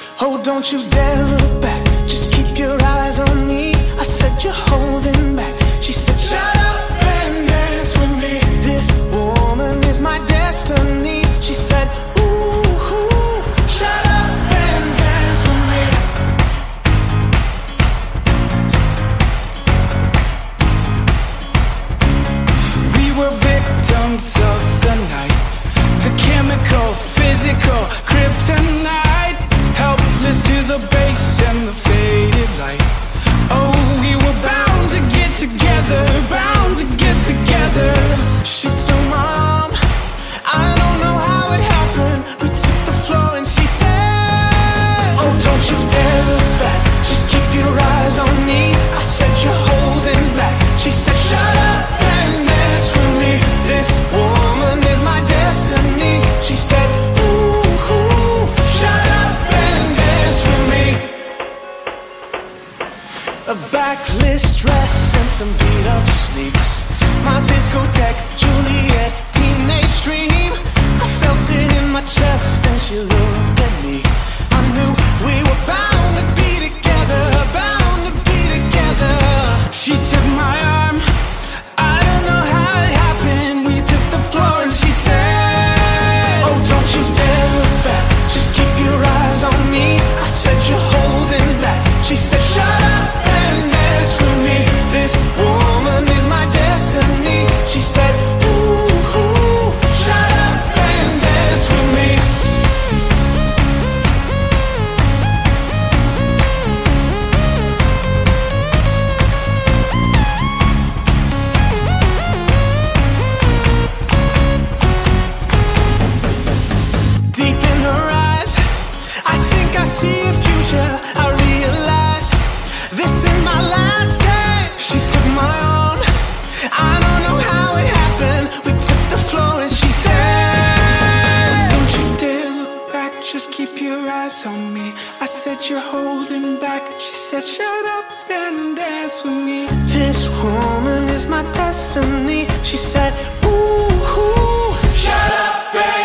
Oh, don't you dare look back, just keep your eyes on me. I said you're holding back. She said shut up and dance with me. This woman is my destiny. She said ooh, shut up and dance with me. We were victims of the night, the chemical, physical, kryptonite, helpless to the base and the faded light. Oh, we were bound to get together, bound to get together. She took my arm, I don't know how it happened. We took the floor and she said, oh, don't you dare look back, just keep your eyes on me. I said you're holding back. She said shut up and dance with me. This woman is my destiny. She said ooh, shut up and dance with me. A backless dress and some beat up sneaks, my discotheque, Juliet, teenage dream. I felt it in my chest and she looked at me. I knew we were bound to be together, bound to be together. She took my arm, I don't know how it happened. We took the floor and she said, oh, don't you dare look back, just keep your eyes on me. I said you're holding back. She said shut up and dance with me. This woman is my destiny. She said ooh, shut up and dance with me. Deep in her eyes, I think I see a future. I realize this is my last chance. She took my arm, I don't know how it happened. We took the floor and she said, don't you dare look back, just keep your eyes on me. I said you're holding back. She said shut up and dance with me. This woman is my destiny. She said ooh, shut up and